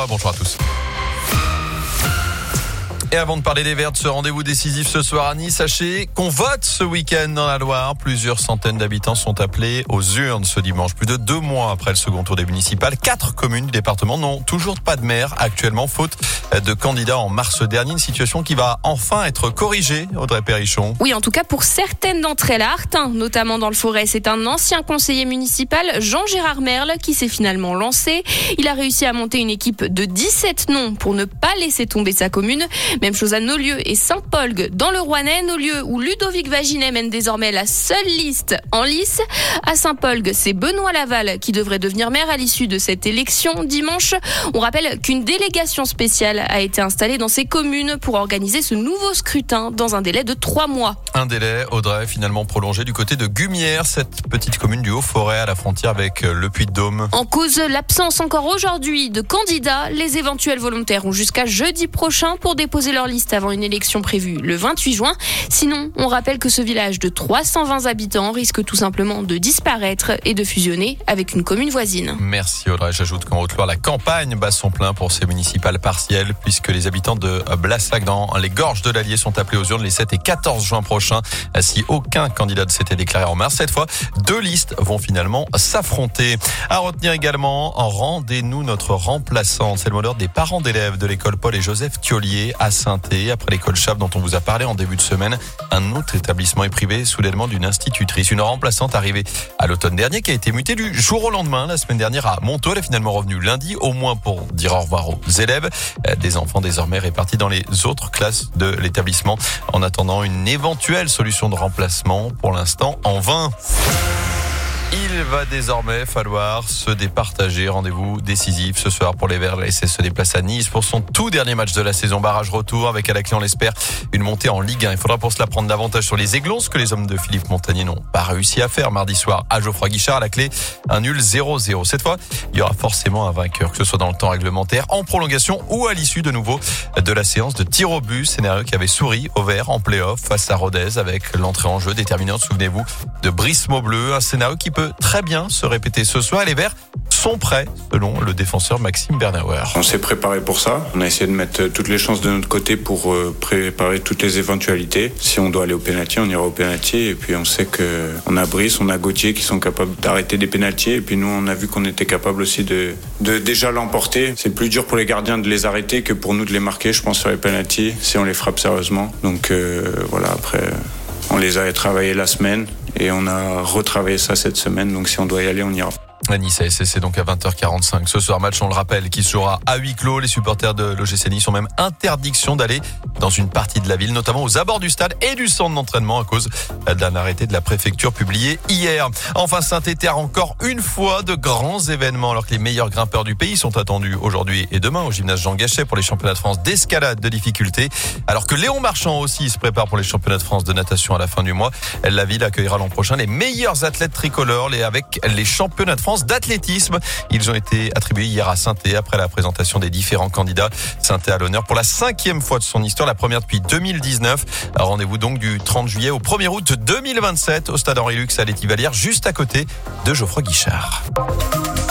Audrey, bonjour à tous. Et avant de parler des Verts de ce rendez-vous décisif ce soir à Nice, sachez qu'on vote ce week-end dans la Loire. Plusieurs centaines d'habitants sont appelés aux urnes ce dimanche. Plus de 2 mois après le second tour des municipales, 4 communes du département n'ont toujours pas de maire actuellement, faute de candidats en mars dernier. Une situation qui va enfin être corrigée, Audrey Perrichon. Oui, en tout cas pour certaines d'entre elles. À Artin, notamment dans le Forêt, c'est un ancien conseiller municipal, Jean-Gérard Merle, qui s'est finalement lancé. Il a réussi à monter une équipe de 17 noms pour ne pas laisser tomber sa commune. Même chose à Nolieux et Saint-Polgue dans le Rouennais. Nolieux où Ludovic Vaginet mène désormais la seule liste en lice. À Saint-Polgue, c'est Benoît Laval qui devrait devenir maire à l'issue de cette élection dimanche. On rappelle qu'une délégation spéciale a été installée dans ces communes pour organiser ce nouveau scrutin dans un délai de 3 mois. Un délai, Audrey, finalement prolongé du côté de Gumières, cette petite commune du Haut-Forêt à la frontière avec le Puy-de-Dôme. En cause, l'absence encore aujourd'hui de candidats. Les éventuels volontaires ont jusqu'à jeudi prochain pour déposer leur liste avant une élection prévue le 28 juin. Sinon, on rappelle que ce village de 320 habitants risque tout simplement de disparaître et de fusionner avec une commune voisine. Merci Audrey. J'ajoute qu'en Haute-Loire, la campagne bat son plein pour ces municipales partielles puisque les habitants de Blassac dans les gorges de l'Allier sont appelés aux urnes les 7 et 14 juin prochains. Si aucun candidat ne s'était déclaré en mars, cette fois, 2 listes vont finalement s'affronter. À retenir également, rendez-nous notre remplaçante. C'est le mot d'ordre des parents d'élèves de l'école Paul et Joseph Thiollier à Saint-Étienne. Après l'école Chave dont on vous a parlé en début de semaine, un autre établissement est privé sous l'aidement d'une institutrice. Une remplaçante arrivée à l'automne dernier qui a été mutée du jour au lendemain. La semaine dernière à Montaut, elle est finalement revenue lundi, au moins pour dire au revoir aux élèves. Des enfants désormais répartis dans les autres classes de l'établissement en attendant une éventuelle solution de remplacement, pour l'instant en vain. Il va désormais falloir se départager. Rendez-vous décisif ce soir pour les Verts. La SS se déplace à Nice pour son tout dernier match de la saison. Barrage retour avec à la clé, on l'espère, une montée en Ligue 1. Il faudra pour cela prendre davantage sur les Aiglons, ce que les hommes de Philippe Montagnier n'ont pas réussi à faire mardi soir à Geoffroy Guichard. À la clé, un nul 0-0. Cette fois, il y aura forcément un vainqueur, que ce soit dans le temps réglementaire, en prolongation ou à l'issue de nouveau de la séance de tir au but. Scénario qui avait souri au Vert en play-off face à Rodez avec l'entrée en jeu déterminante, souvenez-vous, de Brice Maubleu. Un scénario qui peut très bien se répéter ce soir. Les Verts sont prêts, selon le défenseur Maxime Bernauer. On s'est préparé pour ça. On a essayé de mettre toutes les chances de notre côté pour préparer toutes les éventualités. Si on doit aller au pénalty, on ira au pénalty. Et puis on sait qu'on a Brice, on a Gauthier qui sont capables d'arrêter des pénaltys. Et puis nous, on a vu qu'on était capable aussi de déjà l'emporter. C'est plus dur pour les gardiens de les arrêter que pour nous de les marquer, je pense, sur les pénaltys, si on les frappe sérieusement. Donc voilà, après, on les a travaillés la semaine. Et on a retravaillé ça cette semaine, donc si on doit y aller, on ira. À Nice ASS, c'est donc à 20h45. Ce soir, match, on le rappelle, qui sera à huis clos. Les supporters de l'OGC Nice ont même interdiction d'aller dans une partie de la ville, notamment aux abords du stade et du centre d'entraînement à cause d'un arrêté de la préfecture publié hier. Enfin, Saint-Étienne a encore une fois de grands événements alors que les meilleurs grimpeurs du pays sont attendus aujourd'hui et demain au gymnase Jean Gachet pour les championnats de France d'escalade de difficulté. Alors que Léon Marchand aussi se prépare pour les championnats de France de natation à la fin du mois. La ville accueillera l'an prochain les meilleurs athlètes tricolores avec les championnats de France d'athlétisme. Ils ont été attribués hier à Saint-Étienne après la présentation des différents candidats. Saint-Étienne à l'honneur pour la 5e fois de son histoire, la première depuis 2019. Rendez-vous donc du 30 juillet au 1er août 2027 au stade Henri Lux à l'Étivalière, juste à côté de Geoffroy Guichard.